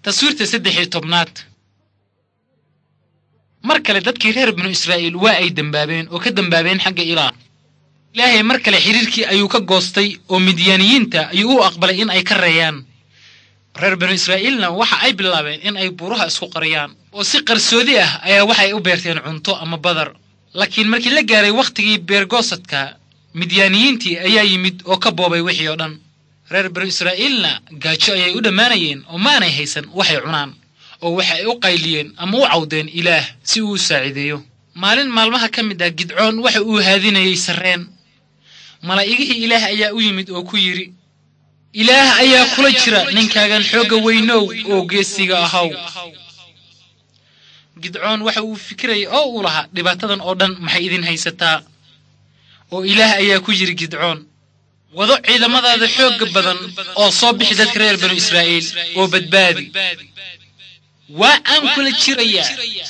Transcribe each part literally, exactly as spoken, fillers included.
taswiirta saddex iyo tobnaad mar kale dadkii reer banu Israa'iil waa ay dambaabeen oo ka dambaabeen xagga Ilaah. Ilaahay mar kale xiriirkii ayuu ka goostay oo Midyaaniyiinta ayuu u aqbalay in ay ka reeyaan. reer banu Israa'iilna waxa ay bilaabeen in ay buuraha isku qariyaan oo si qarsoodi ah ayaa waxa ay u beerteen cunto ama badar. laakiin markii la gaaray waqtigii beergoosadka, Midyaaniyiintii ayaa yimid oo ka boobay wixii oo dhan. reer banu Israa'iilna gaajo ayay u dhamaanayeen oo maanay haysan waxay cunaan, oo waxa ay u qayliyeen ama u cawdeen Ilaah si uu u saacideeyo. maalin maalmaha ka mid ah Gidcoon waxa uu haadinayay sarreen. malaa'igihii Ilaah ayaa u yimid oo ku yiri, Ilaah ayaa kula jira ninkaagan xooga weynow oo geesiga ahaw. Gidcoon waxa uu fikirayay oo uu lahaa dhibaatadan oo dhan maxay idin haysataa. oo Ilaah ayaa ku yiri Gidcoon, wado ciidamadaada xooga badan oo soo bixi dadka reer banu Israa'iil oo badbaadi. waa aan kula jirayaa.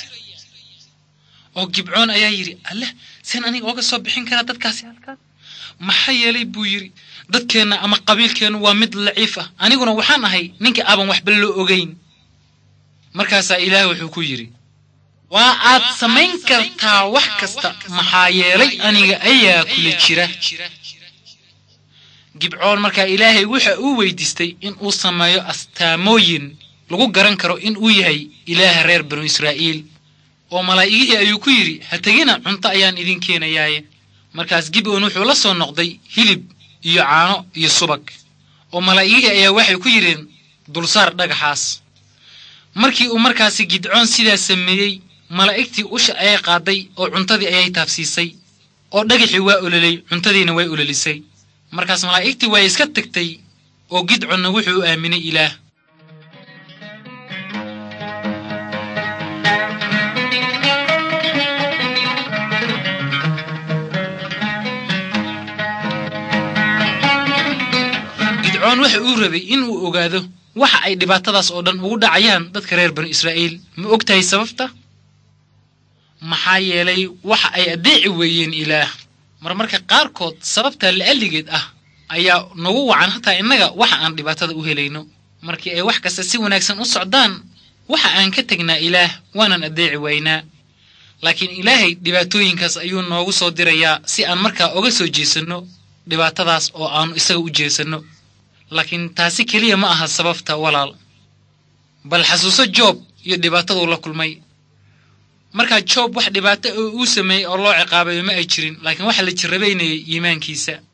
oo Gidcoon ayaa yiri, Allah seen aniga ooga soo bixin karaa dadkaasi halkaas? maxaa yeelay buu yiri, dadkeena ama qabiilkeenu waa mid laciif ah, aniguna waxaan ahay ninka aaban waxba loo ogeyn. markaasaa Ilaah wuxuu ku yiri, waa aad samayn kartaa wax kasta, maxaa yeelay aniga ayaa kula jira. Gidcoon markaa Ilaahay waxa uu weydiistay in uu sameeyo astaamooyin lagu garan karo in uu yahay Ilaah reer banu Israa'iil. oo malaa'igihii ayuu ku yiri, ha tagina, cunto ayaan idin keenayaa. markaas Gidcoon wuxuu la soo noqday hilib iyo caano iyo subag. oo malaa'igihii ayaa waxay ku yireen, dulsaar dhagaxaas. markii uu markaasi Gidcoon sidaa sameeyey, malaa'igtii usha ayay qaaday oo cuntadii ayay taabsiisay, oo dhagaxii waa ololay, cuntadiina way ololisay. markaas malaa'igtii way iska tagtay oo Gidcoonna wuxuu aaminay Ilaah. Gidcoon waxa uu rabay in uu ogaado waxa ay dhibaatadaas oo dhan ugu dhacayaan dadka reer banu Israa'iil. ma ogtahay sababta? maxaa yeelay waxa ay adeeci weeyeen Ilaah. marmarka qaarkood sababta la'aligeed ah ayaa nagu wacan hataa innaga waxa aan dhibaatada u helayno. markii ay wax kasta si wanaagsan u socdaan, waxa aan ka tagnaa Ilaah waanan adeeci waynaa. laakiin Ilaahay dhibaatooyinkaas ayuu noogu soo dirayaa si aan markaa uga soo jeesano dhibaatadaas oo aanu isaga u jeesano. laakiin taasi keliya ma aha sababta walaal, bal xasuuso Joob iyo dhibaatadu la kulmay. markaa Joob wax dhibaato uu sameeyay oo loo ciqaabay ma ay jirin, laakiin waxa la jirabeynayay iimaankiisa.